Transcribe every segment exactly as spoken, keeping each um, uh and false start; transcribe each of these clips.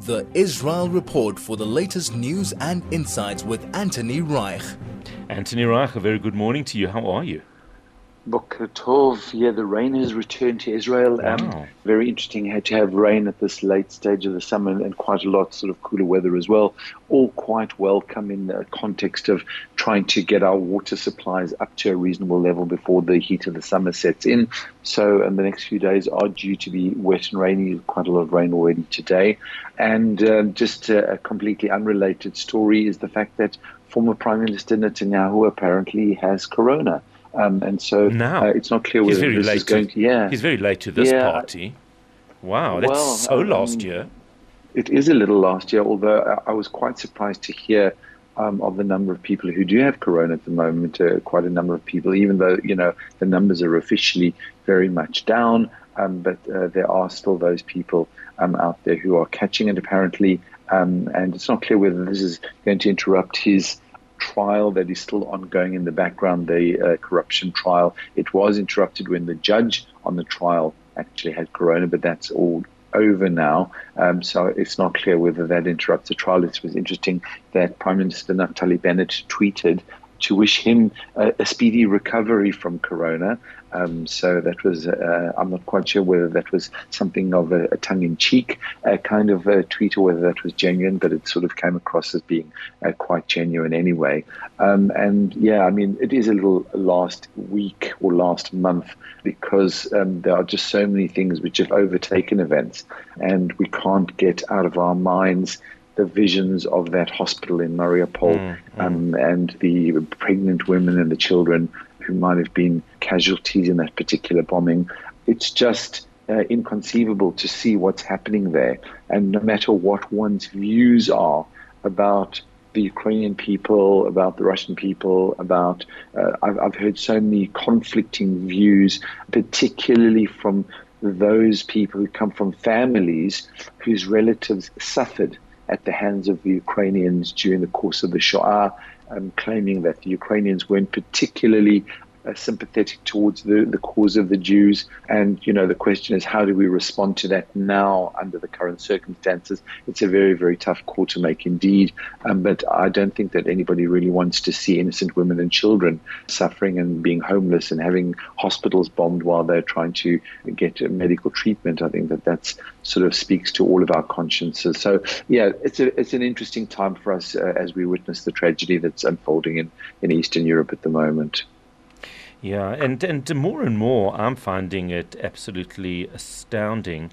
The Israel Report for the latest news and insights with Anthony Reich. Anthony Reich, a very good morning to you. How are you? Boker Tov. Yeah, the rain has returned to Israel. Wow. Um, very interesting had to have rain at this late stage of the summer and quite a lot sort of cooler weather as well. All quite welcome in the context of trying to get our water supplies up to a reasonable level before the heat of the summer sets in. So and the next few days are due to be wet and rainy, quite a lot of rain already today. And um, just a, a completely unrelated story is the fact that former Prime Minister Netanyahu apparently has corona. Um, and so now, uh, it's not clear whether this is going to, yeah. He's very late to this yeah. party. Wow, that's well, so um, last year. It is a little last year, although I, I was quite surprised to hear um, of the number of people who do have corona at the moment, uh, quite a number of people, even though, you know, the numbers are officially very much down, um, but uh, there are still those people um, out there who are catching it apparently, um, and it's not clear whether this is going to interrupt his trial that is still ongoing in the background, the uh, corruption trial. It was interrupted when the judge on the trial actually had corona, but that's all over now. Um, so it's not clear whether that interrupts the trial. It was interesting that Prime Minister Naftali Bennett tweeted to wish him a, a speedy recovery from corona. Um, so that was, uh, I'm not quite sure whether that was something of a, a tongue-in-cheek uh, kind of a tweet or whether that was genuine, but it sort of came across as being uh, quite genuine anyway. Um, and yeah, I mean, it is a little last week or last month because um, there are just so many things which have overtaken events, and we can't get out of our minds the visions of that hospital in Mariupol mm, mm. Um, and the pregnant women and the children who might have been casualties in that particular bombing. It's just uh, inconceivable to see what's happening there. And no matter what one's views are about the Ukrainian people, about the Russian people, about, uh, I've, I've heard so many conflicting views, particularly from those people who come from families whose relatives suffered at the hands of the Ukrainians during the course of the Shoah, um, claiming that the Ukrainians weren't particularly uh, sympathetic towards the, the cause of the Jews. And, you know, the question is, how do we respond to that now under the current circumstances? It's a very, very tough call to make indeed. Um, but I don't think that anybody really wants to see innocent women and children suffering and being homeless and having hospitals bombed while they're trying to get medical treatment. I think that that's sort of speaks to all of our consciences. So, yeah, it's a, it's an interesting time for us uh, as we witness the tragedy that's unfolding in, in Eastern Europe at the moment. Yeah, and, and more and more I'm finding it absolutely astounding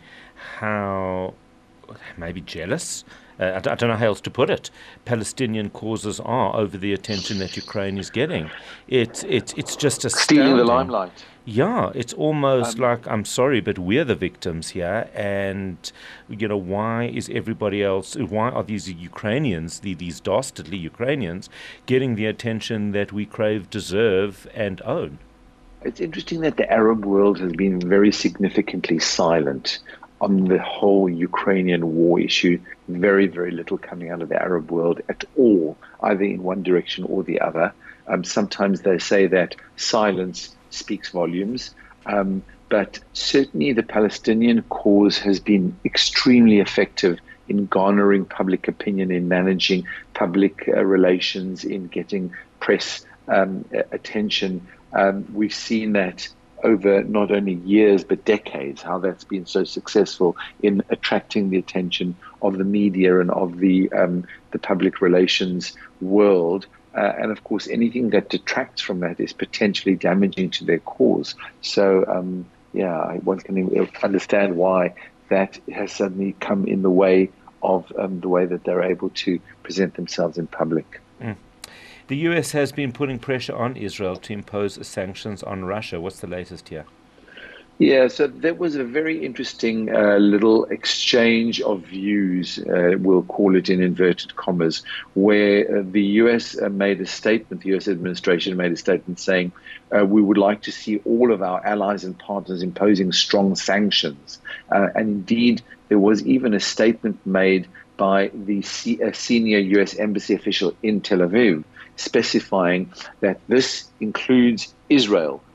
how, maybe jealous, uh, I, d- I don't know how else to put it, Palestinian causes are over the attention that Ukraine is getting. It, it, it's just astounding. Stealing the limelight. Yeah, it's almost um, like, I'm sorry, but we're the victims here. And, you know, why is everybody else, why are these Ukrainians, the, these dastardly Ukrainians, getting the attention that we crave, deserve, and own? It's interesting that the Arab world has been very significantly silent on the whole Ukrainian war issue. Very, very little coming out of the Arab world at all, either in one direction or the other. Um, sometimes they say that silence speaks volumes, um, but certainly the Palestinian cause has been extremely effective in garnering public opinion, in managing public uh, relations, in getting press um, attention. Um, we've seen that over not only years but decades, how that's been so successful in attracting the attention of the media and of the um, the public relations world. Uh, and of course, anything that detracts from that is potentially damaging to their cause. So, um, yeah, one can understand why that has suddenly come in the way of um, the way that they're able to present themselves in public. Mm. The U S has been putting pressure on Israel to impose sanctions on Russia. What's the latest here? Yeah, so there was a very interesting uh, little exchange of views, uh, we'll call it in inverted commas, where uh, the U S uh, made a statement, the U S administration made a statement saying, uh, we would like to see all of our allies and partners imposing strong sanctions. Uh, and indeed, there was even a statement made by the C- uh, senior U S embassy official in Tel Aviv, specifying that this includes Israel,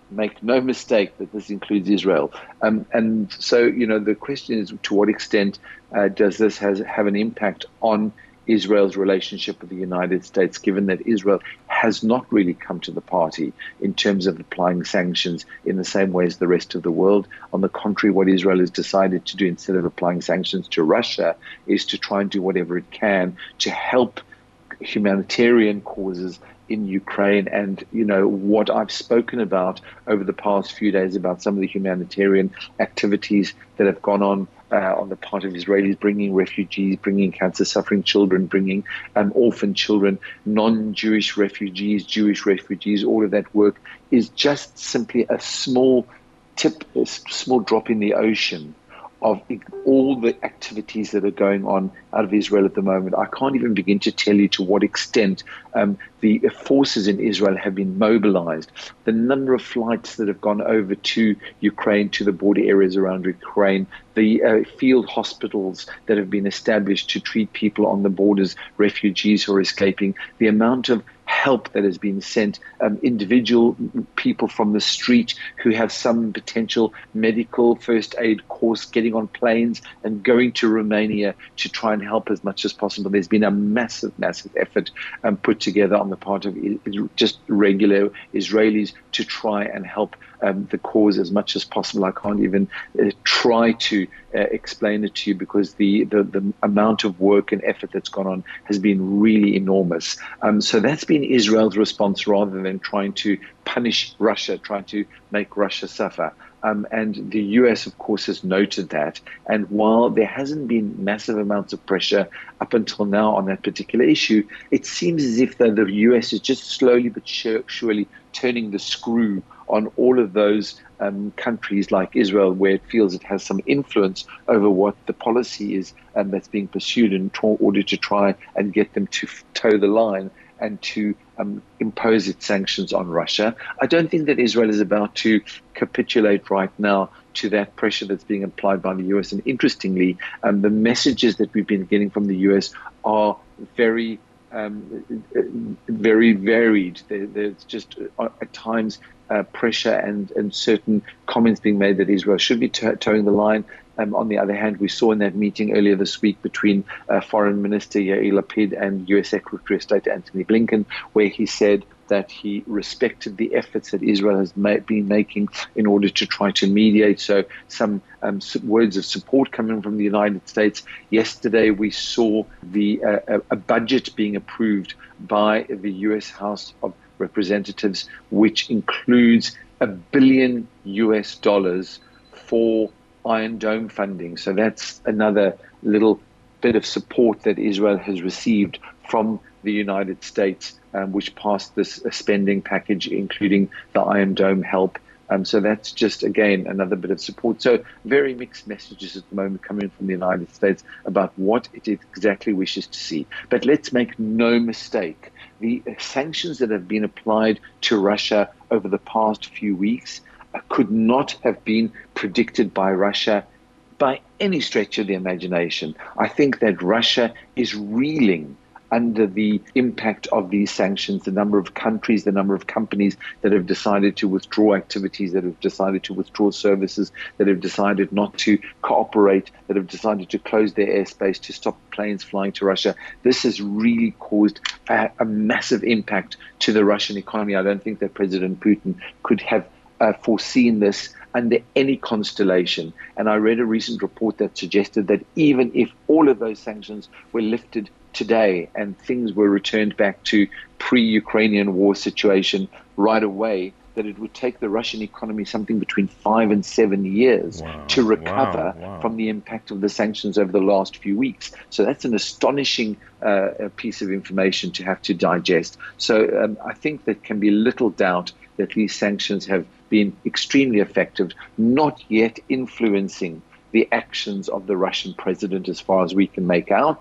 make no mistake that this includes Israel. Um, and so, you know, the question is, to what extent uh, does this has, have an impact on Israel's relationship with the United States, given that Israel has not really come to the party in terms of applying sanctions in the same way as the rest of the world. On the contrary, what Israel has decided to do instead of applying sanctions to Russia is to try and do whatever it can to help humanitarian causes in Ukraine. And, you know, what I've spoken about over the past few days about some of the humanitarian activities that have gone on uh, on the part of Israelis, bringing refugees, bringing cancer-suffering children, bringing um, orphan children, non-Jewish refugees, Jewish refugees, all of that work is just simply a small tip, a small drop in the ocean of all the activities that are going on out of Israel at the moment. I can't even begin to tell you to what extent um, the forces in Israel have been mobilized. The number of flights that have gone over to Ukraine, to the border areas around Ukraine, the uh, field hospitals that have been established to treat people on the borders, refugees who are escaping, the amount of help that has been sent, um, individual people from the street who have some potential medical first aid course getting on planes and going to Romania to try and help as much as possible. There's been a massive, massive effort um, put together on the part of just regular Israelis to try and help um, the cause as much as possible. I can't even uh, try to uh, explain it to you because the, the, the amount of work and effort that's gone on has been really enormous. Um, so that's been Israel's response rather than trying to punish Russia, trying to make Russia suffer. Um, and the U S, of course, has noted that. And while there hasn't been massive amounts of pressure up until now on that particular issue, it seems as if though the U S is just slowly but surely turning the screw on all of those um, countries like Israel, where it feels it has some influence over what the policy is um, that's being pursued in order to try and get them to toe the line and to um, impose its sanctions on Russia. I don't think that Israel is about to capitulate right now to that pressure that's being applied by the U S. And interestingly, um, the messages that we've been getting from the U S are very, um, very varied. There, there's just uh, at times uh, pressure and, and certain comments being made that Israel should be to- towing the line. Um, on the other hand, we saw in that meeting earlier this week between uh, Foreign Minister Yair Lapid and U S Secretary of State Antony Blinken, where he said that he respected the efforts that Israel has ma- been making in order to try to mediate. So some um, words of support coming from the United States. Yesterday, we saw the uh, a budget being approved by the U S House of Representatives, which includes a billion U S dollars for Iron Dome funding. So that's another little bit of support that Israel has received from the United States, um, which passed this uh, spending package, including the Iron Dome help. Um, so that's just, again, another bit of support. So very mixed messages at the moment coming from the United States about what it exactly wishes to see. But let's make no mistake, the sanctions that have been applied to Russia over the past few weeks could not have been predicted by Russia by any stretch of the imagination. I think that Russia is reeling under the impact of these sanctions, the number of countries, the number of companies that have decided to withdraw activities, that have decided to withdraw services, that have decided not to cooperate, that have decided to close their airspace, to stop planes flying to Russia. This has really caused a, a massive impact to the Russian economy. I don't think that President Putin could have Uh, foreseen this under any constellation. And I read a recent report that suggested that even if all of those sanctions were lifted today and things were returned back to pre-Ukrainian war situation right away, that it would take the Russian economy something between five and seven years wow, to recover wow, wow. from the impact of the sanctions over the last few weeks. So that's an astonishing uh, piece of information to have to digest. So um, I think there can be little doubt that these sanctions have been extremely effective, not yet influencing the actions of the Russian president as far as we can make out.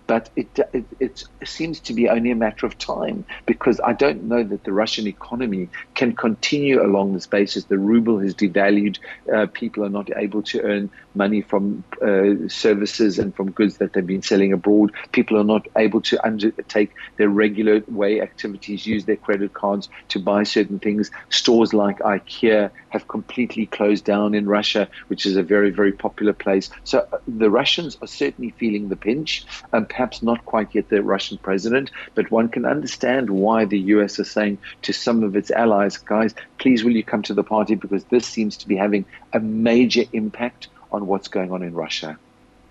but it, it, it seems to be only a matter of time, because I don't know that the Russian economy can continue along this basis. The ruble has devalued. Uh, people are not able to earn money from uh, services and from goods that they've been selling abroad. People are not able to undertake their regular way activities, use their credit cards to buy certain things. Stores like IKEA have completely closed down in Russia, which is a very, very popular place. So uh, the Russians are certainly feeling the pinch, and perhaps not quite yet the Russian president, but one can understand why the U S is saying to some of its allies, guys, please will you come to the party, because this seems to be having a major impact on what's going on in Russia.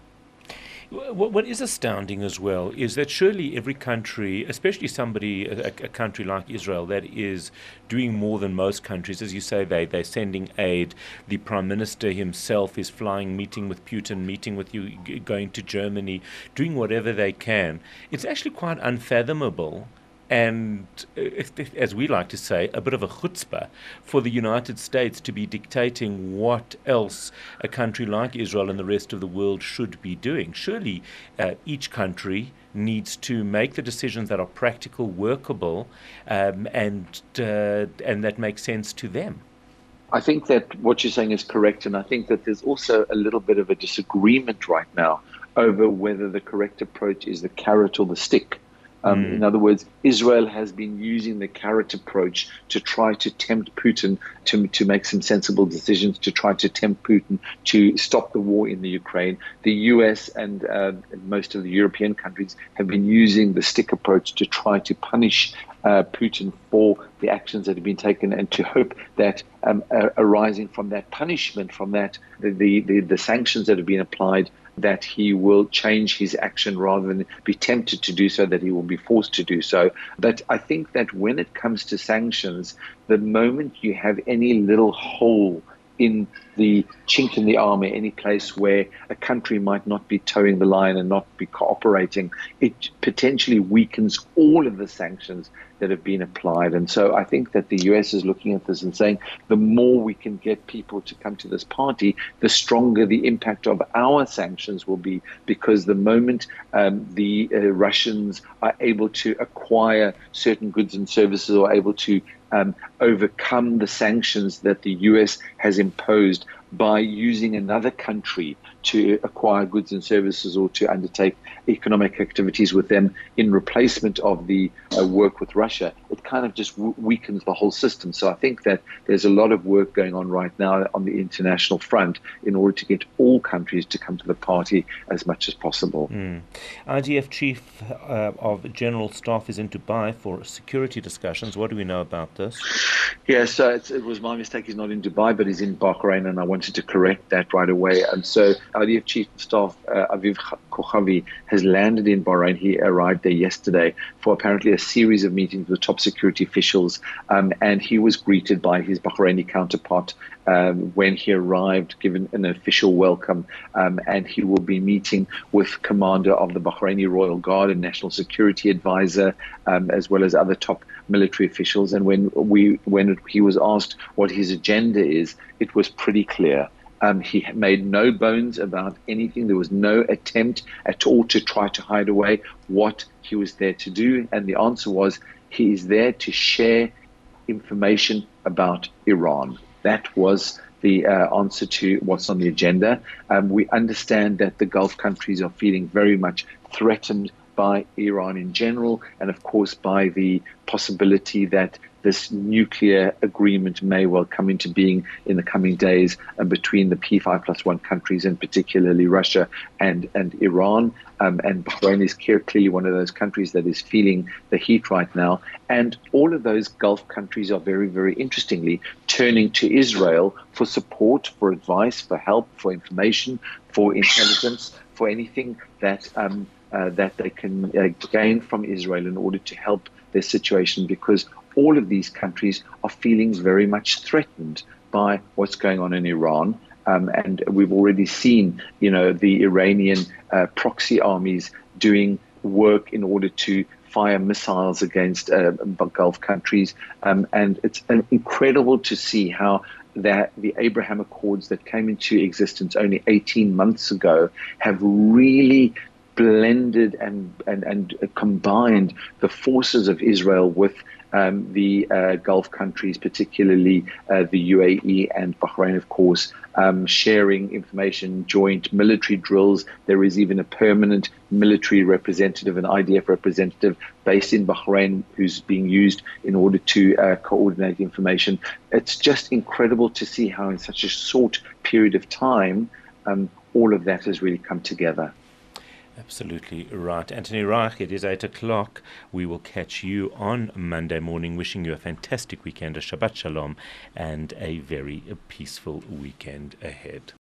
What is astounding as well is that surely every country, especially somebody, a, a country like Israel, that is doing more than most countries, as you say, they, they're sending aid. The Prime Minister himself is flying, meeting with Putin, meeting with you, going to Germany, doing whatever they can. It's actually quite unfathomable, and as we like to say, a bit of a chutzpah for the United States to be dictating what else a country like Israel and the rest of the world should be doing. Surely uh, each country needs to make the decisions that are practical, workable, um, and uh, and that make sense to them. I think that what you're saying is correct, and I think that there's also a little bit of a disagreement right now over whether the correct approach is the carrot or the stick. Um, mm. In other words, Israel has been using the carrot approach to try to tempt Putin to, to make some sensible decisions, to try to tempt Putin to stop the war in the Ukraine. The U S and uh, most of the European countries have been using the stick approach to try to punish uh, Putin for the actions that have been taken, and to hope that um, uh, arising from that punishment, from that the, the, the, the sanctions that have been applied, that he will change his action rather than be tempted to do so, that he will be forced to do so. But I think that when it comes to sanctions, the moment you have any little hole in the chink in the armor, any place where a country might not be towing the line and not be cooperating, it potentially weakens all of the sanctions that have been applied. And so I think that the U S is looking at this and saying, the more we can get people to come to this party, the stronger the impact of our sanctions will be, because the moment um, the uh, Russians are able to acquire certain goods and services, or able to um, overcome the sanctions that the U S has imposed by using another country to acquire goods and services, or to undertake economic activities with them in replacement of the uh, work with Russia, it kind of just w- weakens the whole system. So I think that there's a lot of work going on right now on the international front in order to get all countries to come to the party as much as possible. Mm. I D F Chief uh, of General Staff is in Dubai for security discussions. What do we know about this? Yeah, so it's, it was my mistake. He's not in Dubai, but he's in Bahrain, and I wanted to correct that right away. And so I D F Chief of Staff uh, Aviv Kochavi has landed in Bahrain. He arrived there yesterday for apparently a series of meetings with top security officials, um, and he was greeted by his Bahraini counterpart um, when he arrived, given an official welcome, um, and he will be meeting with Commander of the Bahraini Royal Guard and National Security Advisor, um, as well as other top military officials. And when we when he was asked what his agenda is, it was pretty clear. Um, he made no bones about anything. There was no attempt at all to try to hide away what he was there to do. And the answer was, he is there to share information about Iran. That was the uh, answer to what's on the agenda. Um, we understand that the Gulf countries are feeling very much threatened by Iran in general, and of course by the possibility that this nuclear agreement may well come into being in the coming days uh, between the P five plus one countries, and particularly Russia and, and Iran. Um, and Bahrain is clearly one of those countries that is feeling the heat right now. And all of those Gulf countries are very, very interestingly turning to Israel for support, for advice, for help, for information, for intelligence, for anything that um, uh, that they can uh, gain from Israel in order to help their situation, because all of these countries are feeling very much threatened by what's going on in Iran. Um, and we've already seen, you know, the Iranian uh, proxy armies doing work in order to fire missiles against uh, Gulf countries. Um, and it's incredible to see how that the Abraham Accords that came into existence only eighteen months ago have really blended and, and, and combined the forces of Israel with um, the uh, Gulf countries, particularly uh, the U A E and Bahrain, of course, um, sharing information, joint military drills. There is even a permanent military representative, an I D F representative based in Bahrain, who's being used in order to uh, coordinate information. It's just incredible to see how in such a short period of time, um, all of that has really come together. Absolutely right. Anthony Reich, it is eight o'clock. We will catch you on Monday morning, wishing you a fantastic weekend, a Shabbat Shalom, and a very peaceful weekend ahead.